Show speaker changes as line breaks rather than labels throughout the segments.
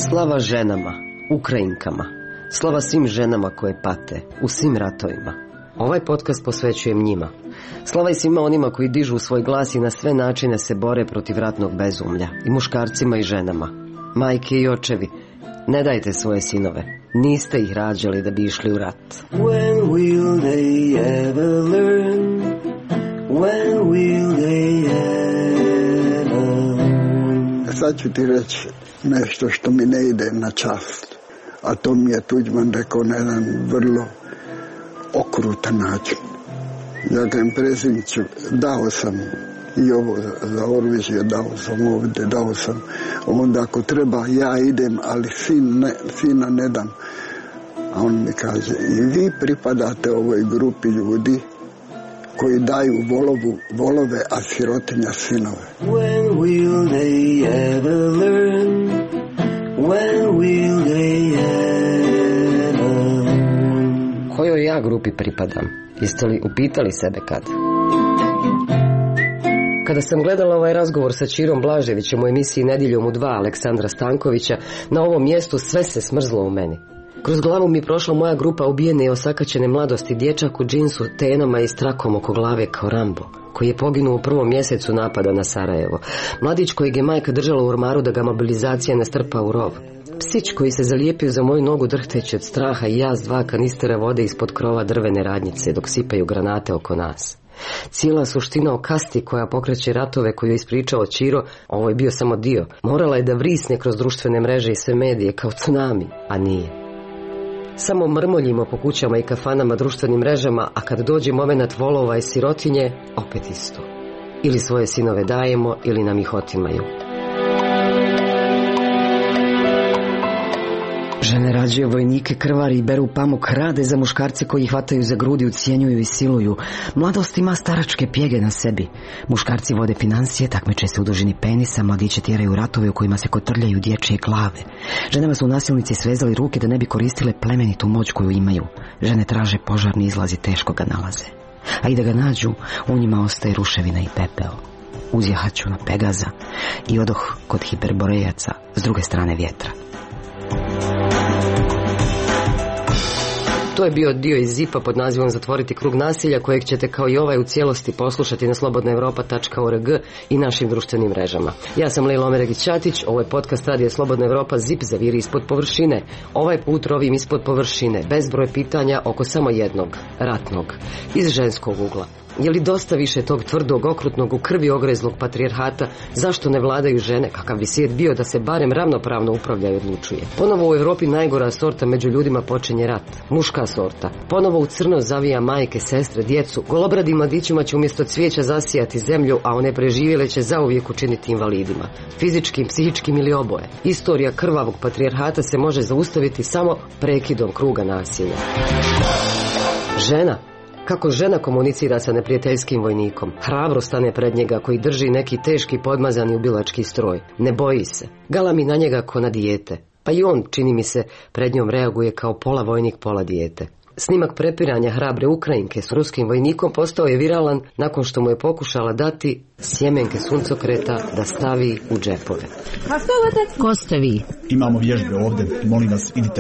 Slava ženama, Ukrajinkama, slava svim ženama koje pate u svim ratovima. Ovaj podcast posvećujem njima. Slava i svima onima koji dižu svoj glas i na sve načine se bore protiv ratnog bezumlja. I muškarcima i ženama. Majke i očevi, ne dajte svoje sinove. Niste ih rađali da bi išli u rat. When will they ever learn? When will they ever learn?
Sad ću ti reći nešto što mi ne ide na čast. A to mi je Tuđman rekao na jedan vrlo okrutan način. Ja kažem predsjedniče, dao sam i ovo za Orvižje, dao sam ovdje, dao sam onda ako treba ja idem, ali sina ne dam. A on mi kaže, i vi pripadate ovoj grupi ljudi koji daju volove, a sirotinja sinove.
When will they ever learn? When will they ever learn? Kojoj ja grupi pripadam? Jeste li upitali sebe kad? Kada sam gledala ovaj razgovor sa Čirom Blaževićem u emisiji Nedjeljom u 2 Aleksandra Stankovića, na ovom mjestu sve se smrzlo u meni. Kroz glavu mi prošla moja grupa ubijene i osakaćene mladosti, dječak u džinsu, tenama i strakom oko glave kao Rambo, koji je poginuo u prvom mjesecu napada na Sarajevo. Mladić kojeg je majka držala u ormaru da ga mobilizacija ne strpa u rov. Psić koji se zalijepio za moju nogu drhteći od straha i jaz 2 kanistera vode ispod krova drvene radnjice dok sipaju granate oko nas. Cijela suština o kasti koja pokreće ratove koju je ispričao Čiro, ovo je bio samo dio, morala je da vrisne kroz društvene mreže i sve medije kao tsunami, a nije. Samo mrmoljimo po kućama i kafanama, društvenim mrežama, a kad dođe moment volova i sirotinje, opet isto. Ili svoje sinove dajemo, ili nam ih otimaju. Žene rađaju vojnike, krvari i beru pamuk, rade za muškarce koji ih hvataju za grudi, ucjenjuju i siluju. Mladost ima staračke pjege na sebi. Muškarci vode financije, takmiče se u dužini penisa, mladiće tjeraju ratove u kojima se kotrljaju dječje glave. Ženama su nasilnici svezali ruke da ne bi koristile plemenitu moć koju imaju. Žene traže požarni izlaz i teško ga nalaze. A i da ga nađu, u njima ostaje ruševina i pepeo. Uzjahaću na Pegaza i odoh kod hiperborejaca s druge strane vjetra. To je bio dio iz ZIP-a pod nazivom Zatvoriti krug nasilja, kojeg ćete kao i ovaj u cijelosti poslušati na slobodnaevropa.org i našim društvenim mrežama. Ja sam Lejla Omeregić-Ćatić, ovo je podcast radija Slobodna Evropa, ZIP zaviri ispod površine. Ovaj put rovim ispod površine, bezbroj pitanja oko samo jednog, ratnog, iz ženskog ugla. Je li dosta više tog tvrdog, okrutnog, u krvi ogrezlog patrijarhata? Zašto ne vladaju žene? Kakav bi svijet bio da se barem ravnopravno upravlja i odlučuje? Ponovo u Europi najgora sorta među ljudima počinje rat. Muška sorta. Ponovo u crno zavija majke, sestre, djecu. Golobradim mladićima će umjesto cvijeća zasijati zemlju, a one preživjele će zauvijek učiniti invalidima. Fizičkim, psihičkim ili oboje. Istorija krvavog patrijarhata se može zaustaviti samo prekidom kruga nasilja. Žena. Kako žena komunicira sa neprijateljskim vojnikom? Hrabro stane pred njega koji drži neki teški podmazani ubilački stroj. Ne boji se. Galami na njega ko na dijete. Pa i on, čini mi se, pred njom reaguje kao pola vojnik, pola dijete. Snimak prepiranja hrabre Ukrajinke s ruskim vojnikom postao je viralan nakon što mu je pokušala dati sjemenke suncokreta da stavi u džepove.
Ko ste vi?
Imamo vježbe ovdje, molim vas, idite.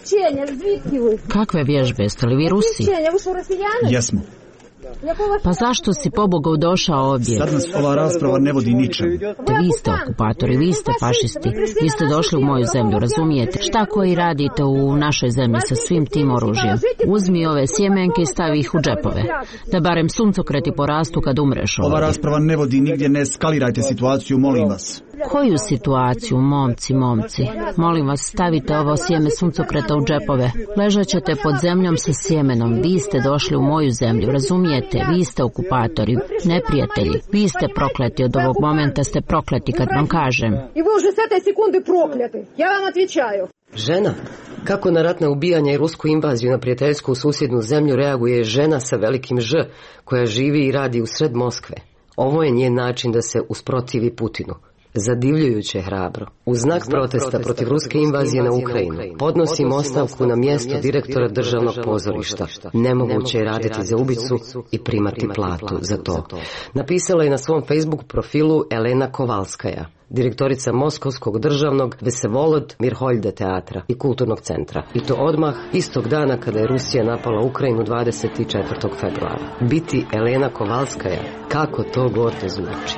Kakve vježbe? Jeste li vi Rusi?
Jesmo.
Pa zašto si pobogu došao ovdje?
Sad nas ova rasprava ne vodi ničem.
Vi ste okupatori, vi ste fašisti. Vi ste došli u moju zemlju, razumijete? Šta koji radite u našoj zemlji sa svim tim oružjem? Uzmi ove sjemenke i stavi ih u džepove. Da barem suncokreti porastu kad umreš ovdje.
Ova rasprava ne vodi nigdje, ne eskalirajte situaciju, molim vas.
Koju situaciju, momci? Molim vas, stavite ovo sjeme suncokreta u džepove. Ležat ćete pod zemljom sa sjemenom. Vi ste došli u moju zemlju, razumijete? Vi ste okupatori, neprijatelji. Vi ste prokleti, od ovog momenta ste prokleti kad vam kažem.
I vi už s te sekunde prokleti. Ja vam odvičaju.
Žena. Kako na ratna ubijanja i rusku invaziju na prijateljsku susjednu zemlju reaguje žena sa velikim Ž, koja živi i radi u sred Moskve? Ovo je njen način da se usprotivi Putinu. zadivljujuće hrabro. U znak protesta protiv ruske invazije na Ukrajinu podnosim ostavku na mjesto direktora državnog pozorišta. Nemoguće je raditi za ubicu i primati platu za to. Napisala je na svom Facebook profilu Elena Kovalskaja, direktorica Moskovskog državnog Vesevolod Mirholjde teatra i kulturnog centra. I to odmah istog dana kada je Rusija napala Ukrajinu 24. februara. Biti Elena Kovalskaja, kako to gordo zvuči.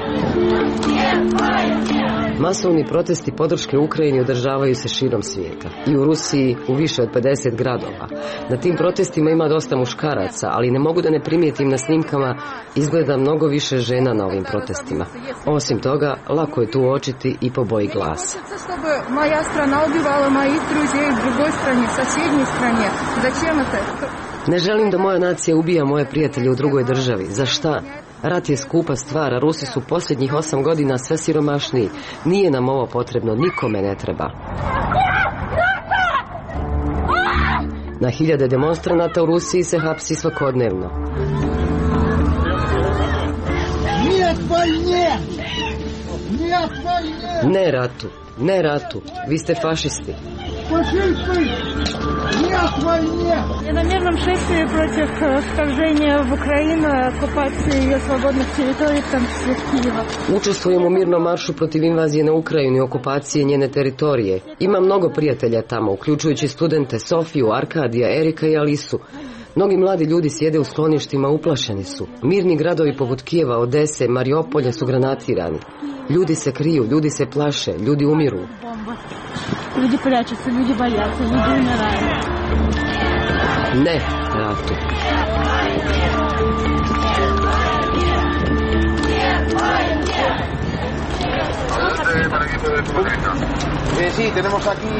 Masovni protesti podrške Ukrajini održavaju se širom svijeta. I u Rusiji u više od 50 gradova. Na tim protestima ima dosta muškaraca, ali ne mogu da ne primijetim na snimkama, izgleda mnogo više žena na ovim protestima. Osim toga, lako je tu uočiti i po boji glasa.
Moja strana ubivala mojih druzija iz drugoj strani, sasjednjoj strani. Začem to?
Ne želim da moja nacija ubija moje prijatelje u drugoj državi. Za šta? Rat je skupa stvar, a Rusi su posljednjih 8 godina sve siromašniji. Nije nam ovo potrebno, nikome ne treba. Na hiljade demonstranata u Rusiji se hapsi svakodnevno. Ne ratu, ne ratu, vi ste fašisti.
Я на мирном шествии против вторжения в Украину, оккупации ее свободных территорий, в том числе Киева.
Učestvujem u mirnom maršu protiv invazije na Ukrajinu i okupacije njene teritorije. Ima mnogo prijatelja tamo, uključujući studente Sofiju, Arkadija, Erika i Alisu. Mnogi mladi ljudi sjede u skloništima, uplašeni su. Mirni gradovi poput Kijeva, Odese, Mariupolja su granatirani. Ljudi se kriju, ljudi se plaše, ljudi umiru.
Люди прячутся, люди боятся, люди умирают.
Ne ratu.
Sí, tenemos aquí...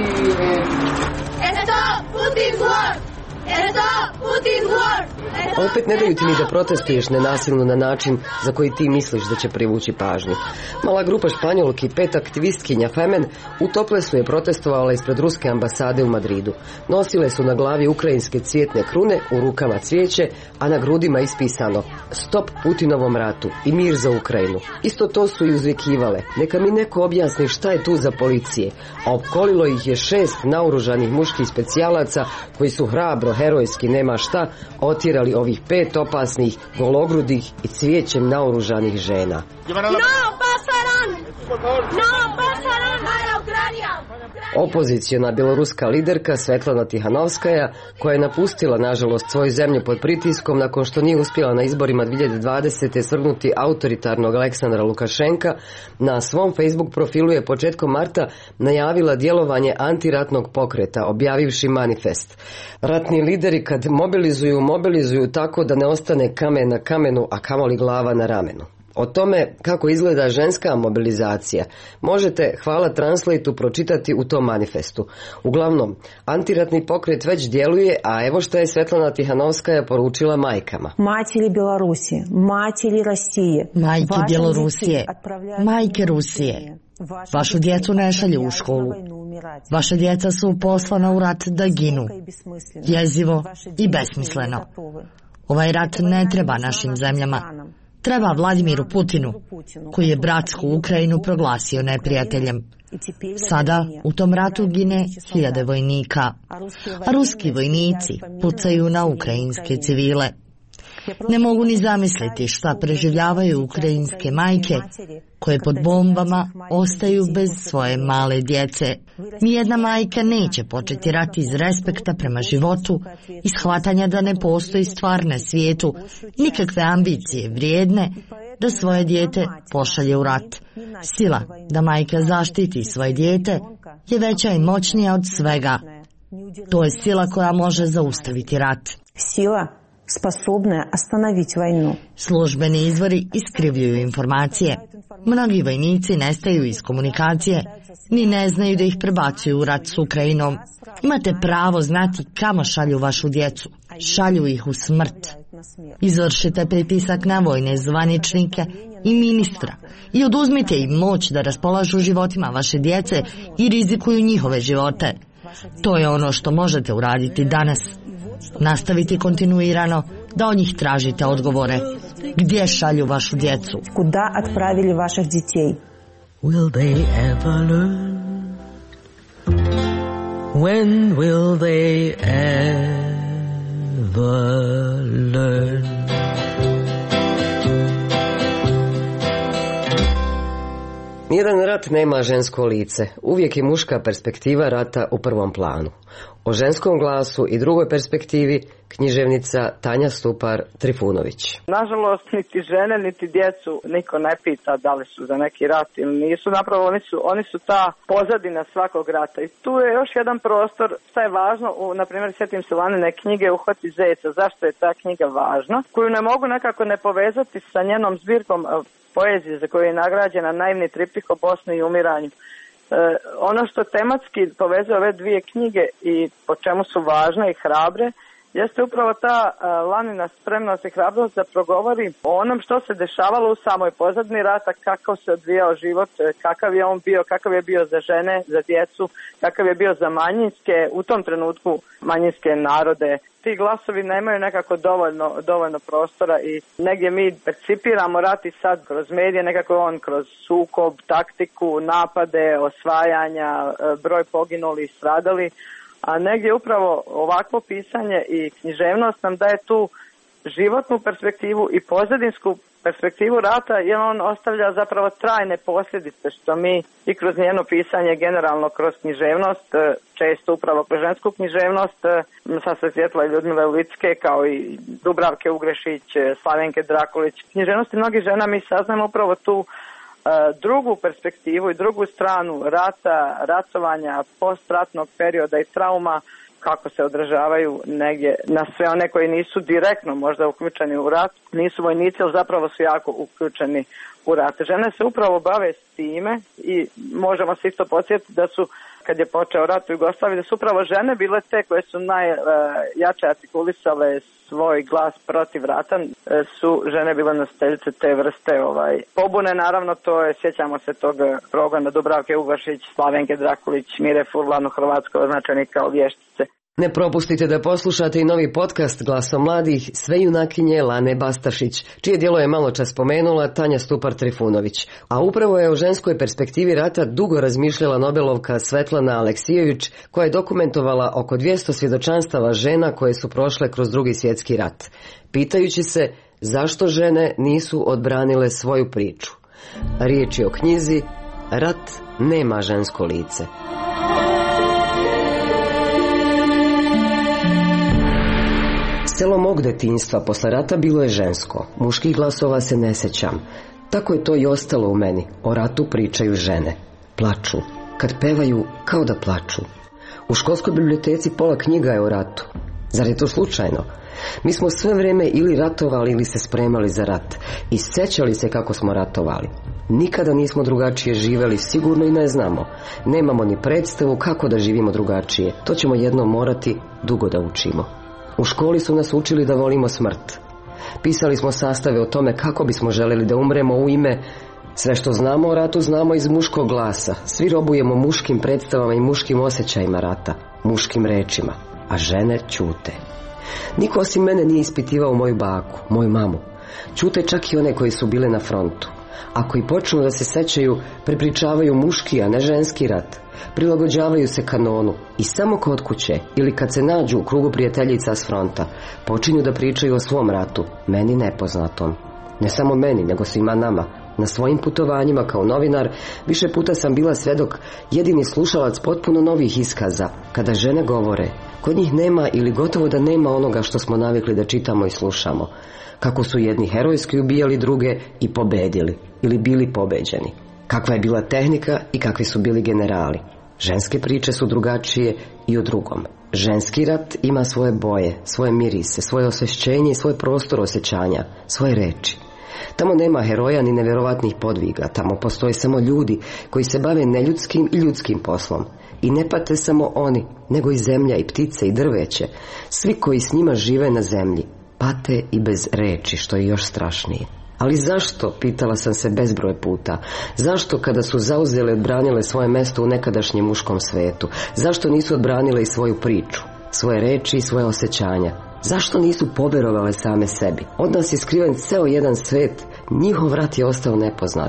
Stop Putin's war! Stop Putin's war!
Opet ne daju ti ni da protestuješ nenasilno na način za koji ti misliš da će privući pažnju. Mala grupa Španjolki, 5 aktivistkinja Femen, u Toplesu je protestovala ispred ruske ambasade u Madridu. Nosile su na glavi ukrajinske cvjetne krune, u rukama cvijeće, a na grudima ispisano Stop Putinovom ratu i mir za Ukrajinu. Isto to su i uzvikivale. Neka mi neko objasni šta je tu za policije. A opkolilo ih je 6 naoružanih muških specijalaca koji su hrabro, herojski, nema šta, otjerali ovih 5 opasnih, gologrudih i cvijećem naoružanih žena. Opoziciona bjeloruska liderka Svetlana Tihanovskaja, koja je napustila nažalost svoju zemlju pod pritiskom nakon što nije uspjela na izborima 2020. svrgnuti autoritarnog Aleksandra Lukašenka, na svom Facebook profilu je početkom marta najavila djelovanje antiratnog pokreta, objavivši manifest. Ratni lideri kad mobilizuju tako da ne ostane kamen na kamenu, a kamoli glava na ramenu. O tome kako izgleda ženska mobilizacija možete, hvala Translateu, pročitati u tom manifestu. Uglavnom, antiratni pokret već djeluje, a evo što je Svetlana Tihanovskaja poručila majkama.
Materi Bjelorusije, materi Rusije,
majke Bjelorusije, majke Rusije, vašu djecu ne šalju u školu. Vaša djeca su poslana u rat da ginu. Jezivo i besmisleno. Ovaj rat ne treba našim zemljama. Treba Vladimiru Putinu, koji je bratsku Ukrajinu proglasio neprijateljem. Sada u tom ratu gine 1000 vojnika, a ruski vojnici pucaju na ukrajinske civile. Ne mogu ni zamisliti šta preživljavaju ukrajinske majke koje pod bombama ostaju bez svoje male djece. Nijedna majka neće početi rat iz respekta prema životu i shvatanja da ne postoji stvar na svijetu, nikakve ambicije vrijedne da svoje dijete pošalje u rat. Sila da majka zaštiti svoje dijete je veća i moćnija od svega. To je sila koja može zaustaviti rat.
Sila sposobna ostanoviti vojnu.
Službeni izvori iskrivljuju informacije. Mnogi vojnici nestaju iz komunikacije, ni ne znaju da ih prebacuju u rat s Ukrajinom. Imate pravo znati kamo šalju vašu djecu. Šalju ih u smrt. Izvršite pritisak na vojne zvaničnike i ministra i oduzmite im moć da raspolažu životima vaše djece i rizikuju njihove živote. To je ono što možete uraditi danas. Nastaviti kontinuirano da od njih tražite odgovore. Gdje šalju vašu djecu?
Kuda отправили vaših детей?
will they ever learn? When will they ever learn?
Nijedan rat nema žensko lice. Uvijek je muška perspektiva rata u prvom planu. O ženskom glasu i drugoj perspektivi književnica Tanja Stupar-Trifunović.
Nažalost, niti žene, niti djecu niko ne pita da li su za neki rat ili nisu. Napravo, oni su ta pozadina svakog rata. I tu je još jedan prostor, šta je važno, na primjer, sjetim se Lanine knjige Uhvati zeca. Zašto je ta knjiga važna? Koju ne mogu nekako ne povezati sa njenom zbirkom poezije za koju je nagrađena Naivni triptih o Bosni i umiranju. Ono što tematski povezuje ove dvije knjige i po čemu su važne i hrabre, jeste upravo ta Lanina spremnost i hrabrost da progovori o onom što se dešavalo u samoj pozadini rata, kako se odvijao život, kakav je on bio, kakav je bio za žene, za djecu, kakav je bio za manjinske, u tom trenutku manjinske narode. Ti glasovi nemaju nekako dovoljno prostora i negdje mi percipiramo rat i sad kroz medije, nekako on kroz sukob, taktiku, napade, osvajanja, broj poginulih, stradali, a negdje upravo ovakvo pisanje i književnost nam daje tu životnu perspektivu i pozadinsku perspektivu rata, jer on ostavlja zapravo trajne posljedice, što mi i kroz njeno pisanje, generalno kroz književnost, često upravo kroz žensku književnost, sam se sjetila i Ljudmile Ulicke, kao i Dubravke Ugrešić, Slavenke Drakulić. Književnosti mnogih žena mi saznamo upravo tu drugu perspektivu i drugu stranu rata, ratovanja, postratnog perioda i trauma, kako se odražavaju negdje na sve one koji nisu direktno možda uključeni u rat, nisu vojnici, ali zapravo su jako uključeni u rat. Žene se upravo bave s time i možemo se isto podsjetiti da su, kad je počeo rat u Jugoslaviji, da su upravo žene bile te koje su najjače artikulisale svoj glas protiv rata, su žene bile nositeljice te vrste pobune. Naravno, to je, sjećamo se tog progona Dubravke Ugrešić, Slavenke Drakulić, Mire Furlan u Hrvatskoj označeni kao vještice.
Ne propustite da poslušate i novi podcast Glasom mladih, sve junakinje Lane Bastašić, čije djelo je malo čas spomenula Tanja Stupar-Trifunović. A upravo je o ženskoj perspektivi rata dugo razmišljala Nobelovka Svetlana Aleksijević, koja je dokumentovala oko 200 svjedočanstava žena koje su prošle kroz Drugi svjetski rat, pitajući se zašto žene nisu odbranile svoju priču. Riječ je o knjizi Rat nema žensko lice. Selo mog detinjstva posle rata bilo je žensko, muških glasova se ne sjećam. Tako je to i ostalo u meni. O ratu pričaju žene. Plaču. Kad pevaju, kao da plaču. U školskoj biblioteci pola knjiga je o ratu. Zar je to slučajno? Mi smo sve vrijeme ili ratovali ili se spremali za rat. I sjećali se kako smo ratovali. Nikada nismo drugačije živjeli, sigurno i ne znamo. Nemamo ni predstavu kako da živimo drugačije. To ćemo jednom morati dugo da učimo. U školi su nas učili da volimo smrt. Pisali smo sastave o tome kako bismo željeli da umremo u ime. Sve što znamo o ratu znamo iz muškog glasa. Svi robujemo muškim predstavama i muškim osjećajima rata, muškim rečima, a žene ćute. Niko osim mene nije ispitivao moju baku, moju mamu. Ćute čak i one koji su bile na frontu. Ako i počnu da se sećaju, prepričavaju muški, a ne ženski rat. Prilagođavaju se kanonu i samo kod kuće ili kad se nađu u krugu prijateljica s fronta, počinju da pričaju o svom ratu, meni nepoznatom. Ne samo meni, nego svima nama. Na svojim putovanjima kao novinar više puta sam bila svedok, jedini slušalac potpuno novih iskaza. Kada žene govore, kod njih nema ili gotovo da nema onoga što smo navikli da čitamo i slušamo. Kako su jedni herojski ubijali druge i pobedili ili bili pobeđeni. Kakva je bila tehnika i kakvi su bili generali. Ženske priče su drugačije i o drugom. Ženski rat ima svoje boje, svoje mirise, svoje osvešćenje i svoj prostor osjećanja, svoje reči. Tamo nema heroja ni nevjerovatnih podviga, tamo postoje samo ljudi koji se bave neljudskim i ljudskim poslom. I ne pate samo oni, nego i zemlja i ptice i drveće. Svi koji s njima žive na zemlji pate i bez reči, što je još strašnije. Ali zašto, pitala sam se bezbroj puta, zašto kada su zauzele i odbranile svoje mesto u nekadašnjem muškom svetu, zašto nisu odbranile i svoju priču, svoje reči i svoje osjećanja? Zašto nisu poverovale same sebi? Od nas je skriven ceo jedan svet, njihov rat je ostao nepoznat.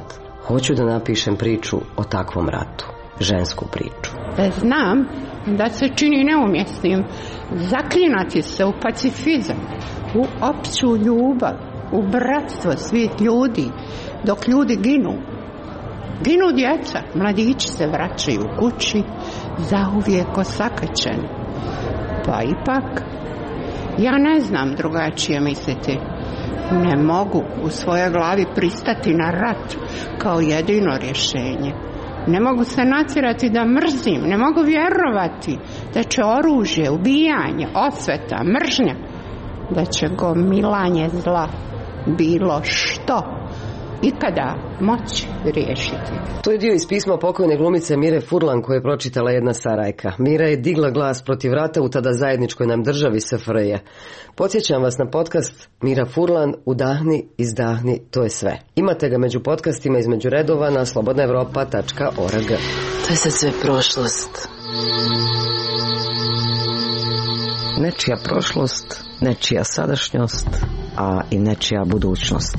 Hoću da napišem priču o takvom ratu, žensku priču.
Znam da se čini neumjesnim zaklinati se u pacifizam, u opću ljubav, u bratstvo svih ljudi, dok ljudi ginu. Ginu djeca, mladići se vraćaju kući, zauvijek osakaćeni. Pa ipak, ja ne znam drugačije misliti. Ne mogu u svojoj glavi pristati na rat kao jedino rješenje. Ne mogu se natjerati da mrzim, ne mogu vjerovati da će oružje, ubijanje, osveta, mržnja, da će gomilanje zla, bilo što, ikada moći riješiti.
To je dio iz pisma pokojne glumice Mire Furlan koje je pročitala jedna Sarajka. Mira je digla glas protiv rata u tada zajedničkoj nam državi SFRJ. Podsjećam vas na podcast Mira Furlan, Udahni, izdahni, to je sve. Imate ga među podcastima između redova na slobodnaevropa.org.
To je sad sve prošlost.
Nečija prošlost, nečija sadašnjost, a i nečija budućnost.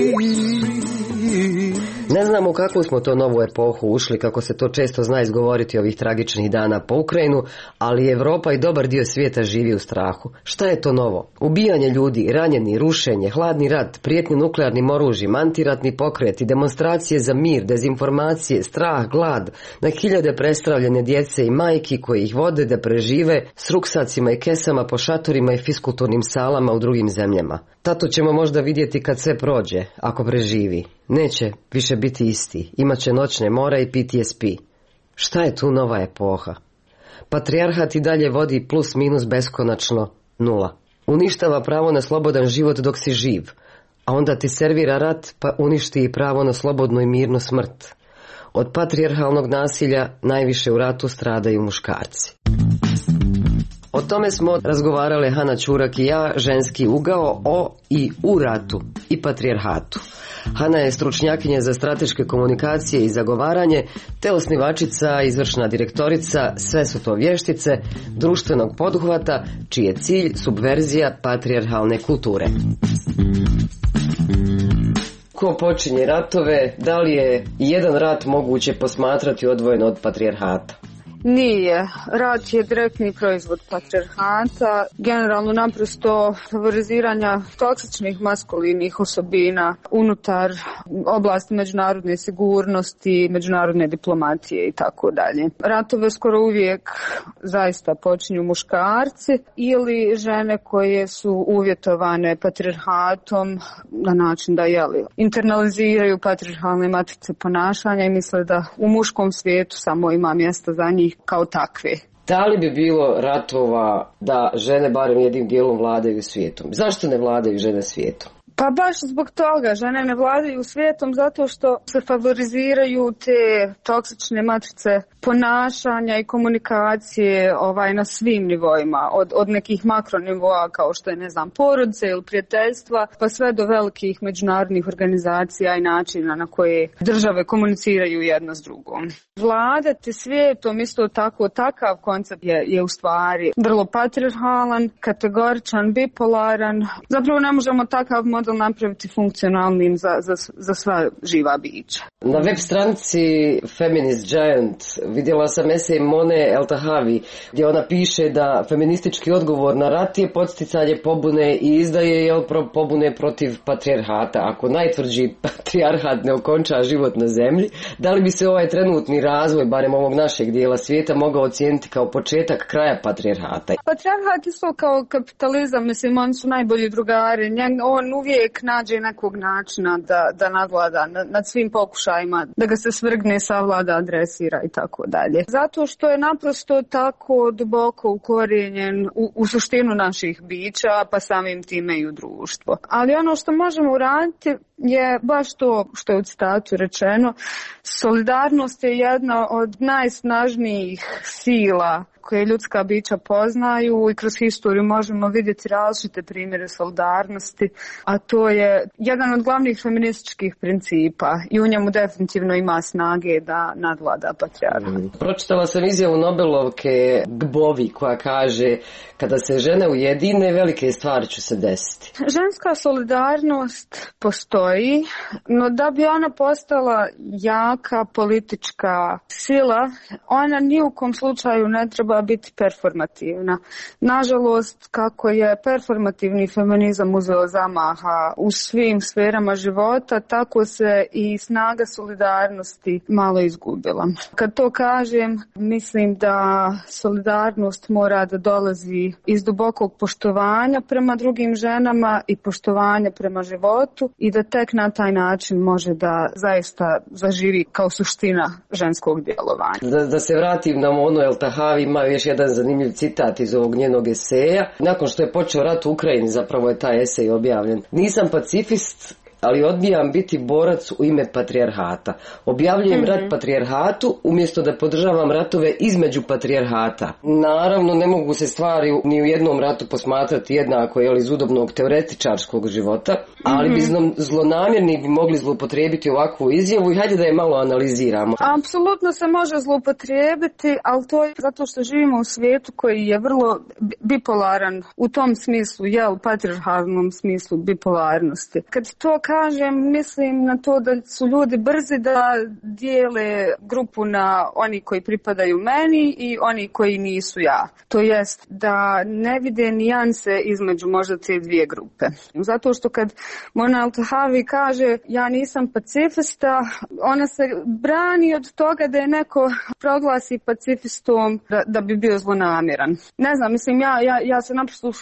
Ne znamo u kakvu smo to novu epohu ušli, kako se to često zna izgovoriti ovih tragičnih dana po Ukrajinu, ali Evropa i dobar dio svijeta živi u strahu. Šta je to novo? Ubijanje ljudi, ranjeni, rušenje, hladni rat, prijetnje nuklearnim oružjem, antiratni pokreti, demonstracije za mir, dezinformacije, strah, glad, na hiljade prestravljene djece i majki koji ih vode da prežive s ruksacima i kesama po šatorima i fiskulturnim salama u drugim zemljama. Tato ćemo možda vidjeti kad sve prođe, ako preživi. Neće više biti isti, imaće noćne more i PTSP. Šta je tu nova epoha? Patrijarhat i dalje vodi plus minus beskonačno 0. Uništava pravo na slobodan život dok si živ, a onda ti servira rat pa uništi i pravo na slobodnu i mirnu smrt. Od patrijarhalnog nasilja najviše u ratu stradaju muškarci. O tome smo razgovarale Hana Čurak i ja, ženski ugao, o i u ratu i patrijarhatu. Hana je stručnjakinja za strateške komunikacije i zagovaranje, te osnivačica, izvršna direktorica, sve su to vještice, društvenog poduhvata, čiji je cilj subverzija patrijarhalne kulture. Ko počinje ratove, da li je jedan rat moguće posmatrati odvojeno od patrijarhata?
Nije. Rat je direktni proizvod patrijarhata, generalno naprosto favoriziranja toksičnih maskulinih osobina unutar oblasti međunarodne sigurnosti, međunarodne diplomatije i tako dalje. Ratove skoro uvijek zaista počinju muškarci ili žene koje su uvjetovane patrijarhatom na način da internaliziraju patrijarhalne matrice ponašanja i misle da u muškom svijetu samo ima mjesta za njih kao takve.
Da li bi bilo ratova da žene barem jednim dijelom vladaju svijetom? Zašto ne vladaju žene svijetom?
Pa baš zbog toga žene ne vladaju svijetom zato što se favoriziraju te toksične matrice ponašanja i komunikacije na svim nivoima, od nekih makronivoa kao što je porodice ili prijateljstva pa sve do velikih međunarodnih organizacija i načina na koje države komuniciraju jedna s drugom. Vladati svijetom isto tako, takav koncept je u stvari vrlo patrijarhalan, kategoričan, bipolaran. Zapravo ne možemo takav model napraviti funkcionalnim za sva živa bića.
Na web stranici Feminist Giant vidjela sam esej Mone Eltahavi gdje ona piše da feministički odgovor na rat je podsticanje pobune i izdaje pobune protiv patrijarhata. Ako najtvrđi patrijarhat ne okonča život na zemlji, da li bi se ovaj trenutni razvoj, barem ovog našeg dijela svijeta, mogao ocijeniti kao početak kraja patrijarhata?
Patrijarhat isto kao kapitalizam, oni su najbolji drugari. On uvijek nađe nekog načina da nadvlada nad svim pokušajima, da ga se svrgne, savlada, adresira i tako dalje. Zato što je naprosto tako duboko ukorijenjen u suštinu naših bića, pa samim time i u društvo. Ali ono što možemo uraditi je baš to što je u citatu rečeno. Solidarnost je jedna od najsnažnijih sila koje ljudska bića poznaju i kroz historiju možemo vidjeti različite primjere solidarnosti, a to je jedan od glavnih feminističkih principa i u njemu definitivno ima snage da nadvlada patrijarhat.
Pročitala sam izjavu Nobelovke Gbovi koja kaže: kada se žene ujedine, velike stvari će se desiti.
Ženska solidarnost postoji postoji, no da bi ona postala jaka politička sila, ona ni u kom slučaju ne treba biti performativna. Nažalost, kako je performativni feminizam uzeo zamaha u svim sferama života, tako se i snaga solidarnosti malo izgubila. Kad to kažem, mislim da solidarnost mora da dolazi iz dubokog poštovanja prema drugim ženama i poštovanja prema životu i da tek na taj način može da zaista zaživi kao suština ženskog djelovanja.
Da se vratim na ono, El Tahavi ima još jedan zanimljiv citat iz ovog njenog eseja. Nakon što je počeo rat u Ukrajini, zapravo je taj esej objavljen. Nisam pacifist, ali odbijam biti borac u ime patrijarhata. Objavljujem rat patrijarhatu umjesto da podržavam ratove između patrijarhata. Naravno, ne mogu se stvari ni u jednom ratu posmatrati jednako iz udobnog teoretičarskog života, ali bi zlonamjerni bi mogli zloupotrijebiti ovakvu izjavu i hajde da je malo analiziramo.
Apsolutno se može zloupotrijebiti, ali to je zato što živimo u svijetu koji je vrlo bipolaran u tom smislu, u patrijarhalnom smislu bipolarnosti. Kad to kažem, mislim na to da su ljudi brzi da dijele grupu na oni koji pripadaju meni i oni koji nisu ja. To jest da ne vide nijanse između možda te dvije grupe. Zato što kad Mona Al-Tahavi kaže ja nisam pacifista, ona se brani od toga da je neko proglasi pacifistom da bi bio zlonamjeran. Ne znam, mislim ja se naprosto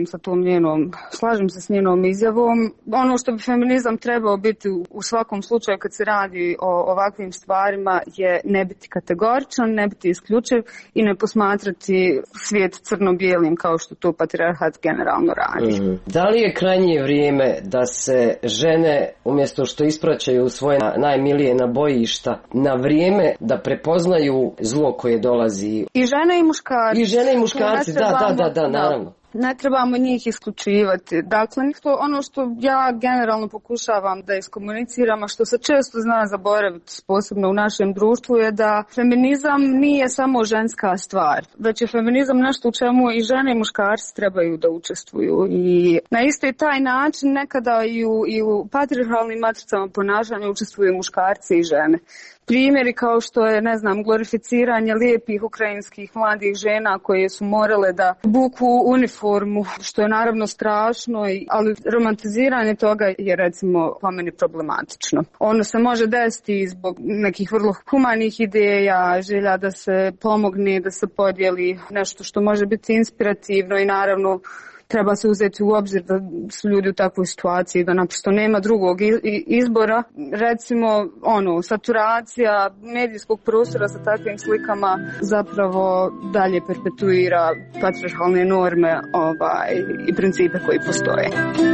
slažem se s njenom izjavom. Ono što bi feminizam trebao biti u svakom slučaju kad se radi o ovakvim stvarima je ne biti kategoričan, ne biti isključiv i ne posmatrati svijet crno-bijelim kao što to patrijarhat generalno radi.
Da li je krajnje vrijeme da se žene, umjesto što ispraćaju svoje najmilije na bojišta, na vrijeme da prepoznaju zlo koje dolazi?
I žene i muškarci.
I žene i muškarci, da, naravno.
Ne trebamo njih isključivati. Dakle, ono što ja generalno pokušavam da iskomuniciram, a što se često zna zaboraviti, posebno u našem društvu, je da feminizam nije samo ženska stvar, već je feminizam nešto u čemu i žene i muškarci trebaju da učestvuju. I na isti taj način nekada i u patrijarhalnim matricama ponašanja učestvuju muškarci i žene. Primjeri kao što je, glorificiranje lijepih ukrajinskih mladih žena koje su morale da buku uniformu, što je naravno strašno, ali romantiziranje toga je recimo po meni problematično. Ono se može desiti zbog nekih vrlo humanih ideja, želja da se pomogne, da se podijeli nešto što može biti inspirativno i naravno treba se uzeti u obzir da su ljudi u takvoj situaciji, da naprosto nema drugog izbora. Recimo, saturacija medijskog prostora sa takvim slikama zapravo dalje perpetuira patrijarhalne norme i principe koji postoje.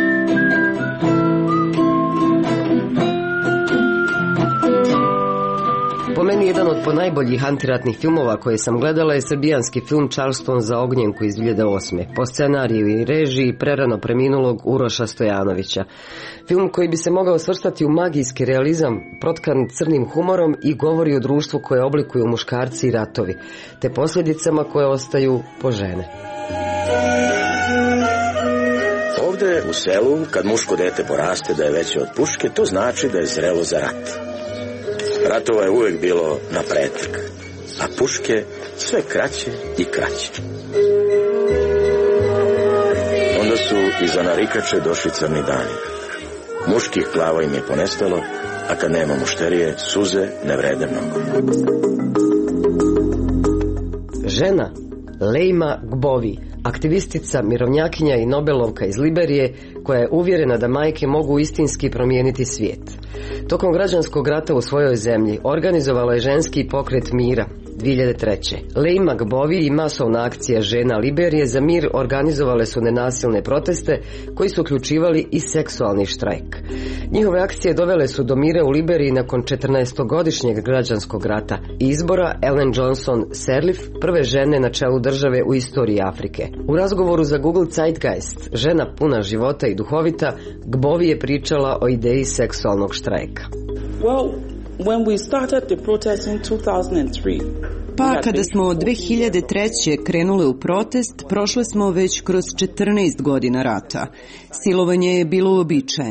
Po meni jedan od ponajboljih antiratnih filmova koje sam gledala je srbijanski film Charleston za ognjenku iz 2008. po scenariju i režiji prerano preminulog Uroša Stojanovića. Film koji bi se mogao svrstati u magijski realizam, protkan crnim humorom i govori o društvu koje oblikuju muškarci i ratovi, te posljedicama koje ostaju po žene.
Ovde u selu, kad muško dete poraste da je veće od puške, to znači da je zrelo za rat. Ratova je uvek bilo na pretek, a puške sve kraće i kraće. Onda su iza narikače došli crni dani. Muških glava im je ponestalo, a kad nema mušterije, suze ne vrede mnogo.
Žena Leima Gbovie, aktivistica, mirovnjakinja i Nobelovka iz Liberije, koja je uvjerena da majke mogu istinski promijeniti svijet. Tokom građanskog rata u svojoj zemlji organizovala je ženski pokret mira 2003. Leima Gbovie i masovna akcija žena Liberije za mir organizovale su nenasilne proteste koji su uključivali i seksualni štrajk. Njihove akcije dovele su do mira u Liberiji nakon 14-godišnjeg građanskog rata i izbora Ellen Johnson Sirleaf, prve žene na čelu države u istoriji Afrike. U razgovoru za Google Zeitgeist, žena puna života i duhovita, Gbovie je pričala o ideji seksualnog štrajka.
Pa kada smo od 2003. krenule u protest, prošle smo već kroz 14 godina rata. Silovanje je bilo uobičajeno.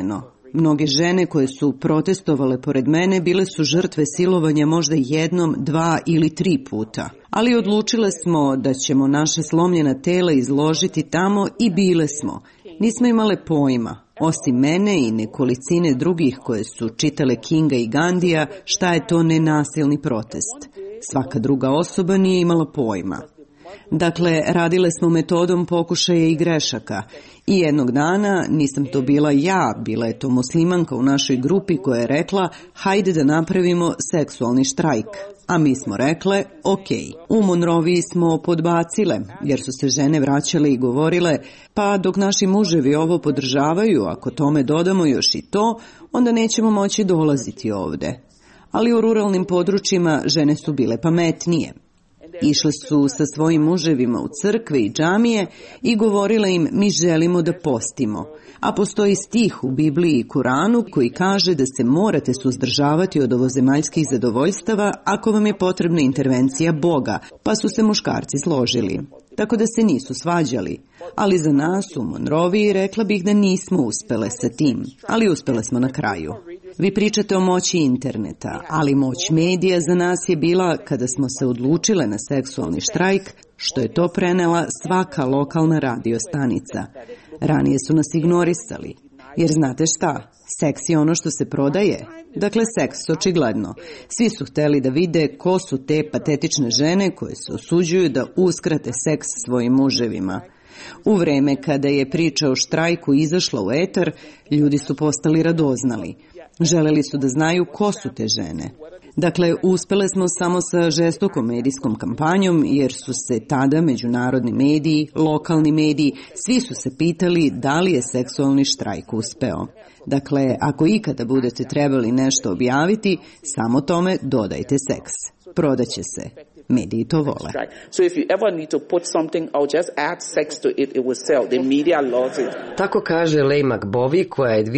Mnoge žene koje su protestovale pored mene bile su žrtve silovanja možda 1, 2 ili 3 puta. Ali odlučile smo da ćemo naše slomljena tela izložiti tamo i bile smo. Nismo imale pojma, osim mene i nekolicine drugih koje su čitale Kinga i Gandija, šta je to nenasilni protest. Svaka druga osoba nije imala pojma. Dakle, radile smo metodom pokušaja i grešaka. I jednog dana, nisam to bila ja, bila je to muslimanka u našoj grupi koja je rekla, hajde da napravimo seksualni štrajk. A mi smo rekle, ok. U Monroviji smo podbacile, jer su se žene vraćale i govorile, pa dok naši muževi ovo podržavaju, ako tome dodamo još i to, onda nećemo moći dolaziti ovde. Ali u ruralnim područjima žene su bile pametnije. Išle su sa svojim muževima u crkve i džamije i govorile im mi želimo da postimo. A postoji stih u Bibliji i Kuranu koji kaže da se morate suzdržavati od ovozemaljskih zadovoljstava ako vam je potrebna intervencija Boga, pa su se muškarci složili. Tako da se nisu svađali. Ali za nas u Monroviji rekla bih da nismo uspele sa tim, ali uspele smo na kraju. Vi pričate o moći interneta, ali moć medija za nas je bila kada smo se odlučile na seksualni štrajk, što je to prenela svaka lokalna radio stanica. Ranije su nas ignorisali, jer znate šta, seks je ono što se prodaje. Dakle, seks, očigledno. Svi su hteli da vide ko su te patetične žene koje se osuđuju da uskrate seks svojim muževima. U vreme kada je priča o štrajku izašla u etar, ljudi su postali radoznali. Želeli su da znaju ko su te žene. Dakle, uspele smo samo sa žestokom medijskom kampanjom, jer su se tada međunarodni mediji, lokalni mediji, svi su se pitali da li je seksualni štrajk uspeo. Dakle, ako ikada budete trebali nešto objaviti, samo tome dodajte seks. Prodaće se. Mediji to vole.
So if you ever need to put something out, just add sex to it, it will sell. The media loves it.
Tako kaže Leigh McBovey, koja je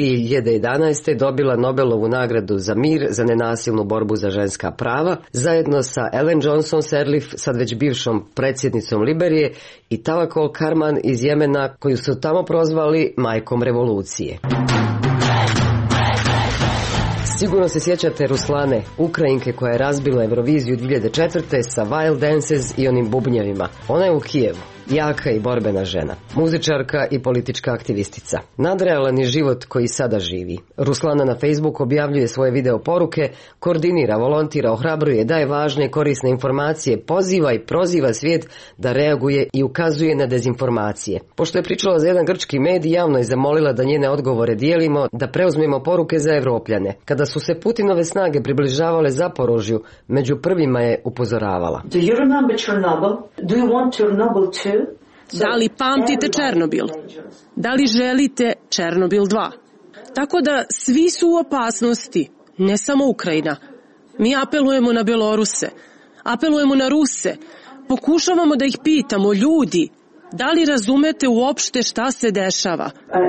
2011. dobila Nobelovu nagradu za mir za nenasilnu borbu za ženska prava, zajedno sa Ellen Johnson Sirleaf, sad već bivšom predsjednicom Liberije, i Tawakkol Karman iz Jemena, koju su tamo prozvali majkom revolucije. Sigurno se sjećate Ruslane, Ukrajinke koja je razbila Euroviziju 2004. sa Wild Dances i onim bubnjevima. Ona je u Kijevu, jaka i borbena žena, muzičarka i politička aktivistica. Nadrealan je život koji sada živi. Ruslana na Facebooku objavljuje svoje video poruke, koordinira, volontira, ohrabruje, daje važne i korisne informacije, poziva i proziva svijet da reaguje i ukazuje na dezinformacije. Pošto je pričala za jedan grčki medij, javno je zamolila da njene odgovore dijelimo, da preuzmemo poruke za Evropljane. Kada su se Putinove snage približavale Zaporožju, među prvima je upozoravala.
Do you remember Chernobyl? Do you want Chernobyl too?
Da li pamtite Černobil? Da li želite Černobil 2? Tako da svi su u opasnosti, ne samo Ukrajina. Mi apelujemo na Beloruse, apelujemo na Ruse, pokušavamo da ih pitamo, ljudi, da li razumete uopšte šta se dešava?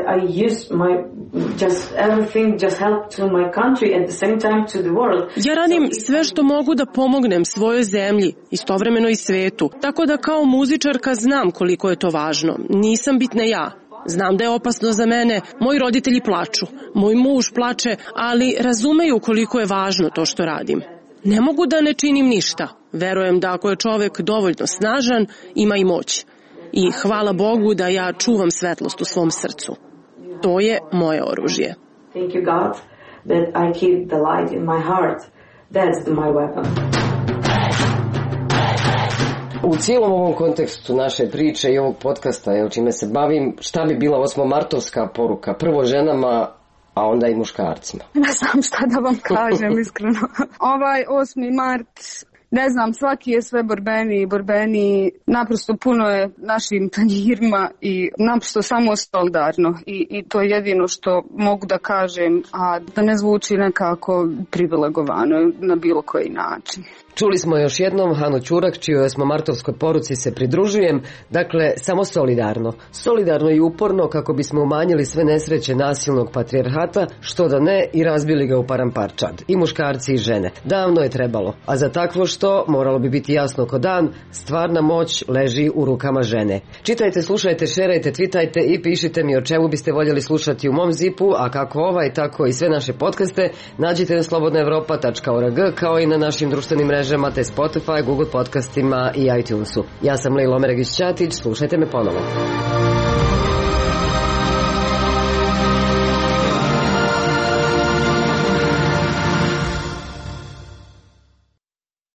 Ja radim sve što mogu da pomognem svojoj zemlji, istovremeno i svetu. Tako da kao muzičarka znam koliko je to važno. Nisam bitna ja. Znam da je opasno za mene, moji roditelji plaču, moj muž plače, ali razumeju koliko je važno to što radim. Ne mogu da ne činim ništa. Verujem da ako je čovek dovoljno snažan, ima i moć. I hvala Bogu da ja čuvam svetlost u svom srcu. To je moje oružje.
Thank you God that I keep the light in my heart. That's my weapon.
U cijelom ovom kontekstu naše priče i ovog podcasta, čime se bavim, šta bi bila 8-martovska poruka? Prvo ženama, a onda i muškarcima.
Ne znam šta da vam kažem, iskreno. Ovaj 8. mart, ne znam, svaki je sve borbeniji, naprosto puno je našim tanjirima i naprosto samo solidarno. I to je jedino što mogu da kažem, a da ne zvuči nekako privilegovano na bilo koji način.
Čuli smo još jednom Hanu Ćurak, čijoj 8-martovskoj poruci se pridružujem, dakle samo solidarno. Solidarno i uporno kako bismo umanjili sve nesreće nasilnog patrijarhata, što da ne, i razbili ga u paramparčad. I muškarci i žene. Davno je trebalo, a za takvo što što, moralo bi biti jasno ko dan, stvarna moć leži u rukama žene. Čitajte, slušajte, šerajte, twitajte i pišite mi o čemu biste voljeli slušati u mom zipu, a kako ovaj, tako i sve naše podcaste nađite na slobodnaevropa.org, kao i na našim društvenim mrežama te Spotify, Google podcastima i iTunesu. Ja sam Lejla Omeregić-Ćatić, slušajte me ponovo.